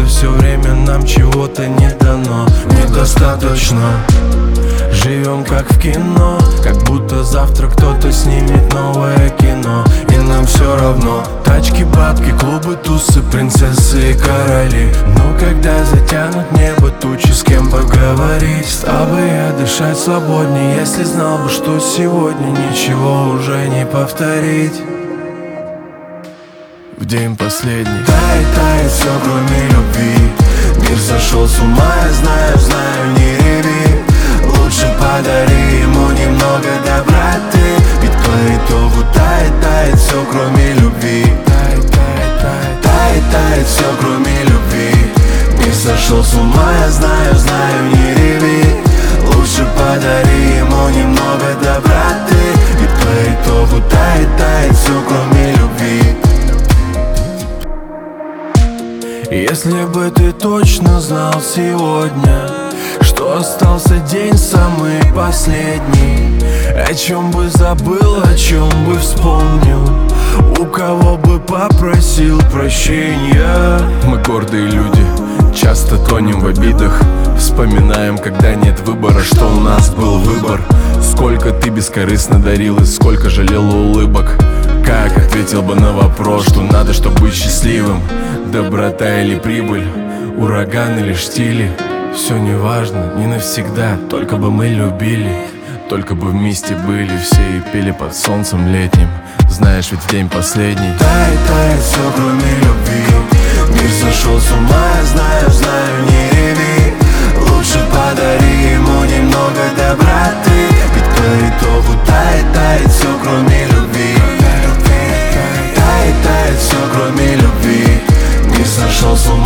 кажется, все время нам чего-то не дано, недостаточно. Живем как в кино, как будто завтра кто-то снимет новое кино. И нам все равно. Тачки, бабки, клубы, тусы, принцессы и короли. Но когда затянут небо тучи, с кем поговорить? Стал бы я дышать свободнее, если знал бы, что сегодня ничего уже не повторить. В день последний тает все, кроме любви. Мир сошел с ума, я знаю, не реви. Лучше подари ему немного доброты, ведь по итогу тает все, кроме любви. Тает все, кроме любви. Мир сошел с ума, я знаю, не реви. Лучше подари ему немного доброты, ведь по итогу тает все, кроме любви. Если бы ты точно знал сегодня, что остался день самый последний, о чем бы забыл, о чем бы вспомнил, у кого бы попросил прощения. Мы гордые люди, часто тонем в обидах. Вспоминаем, когда нет выбора, что у нас был выбор. Сколько ты бескорыстно дарил и сколько жалел улыбок. Как ответил бы на вопрос, что надо, чтобы быть счастливым? Доброта или прибыль, ураган или штили? Все не важно, не навсегда, только бы мы любили. Только бы вместе были все и пели под солнцем летним. Знаешь, ведь в день последний тает все, кроме любви. Мир сошел с ума, я знаю, не реви. Лучше подари ему немного доброты, ведь по итогу тает все, кроме любви. Тает все, кроме любви. Мир сошел с ума.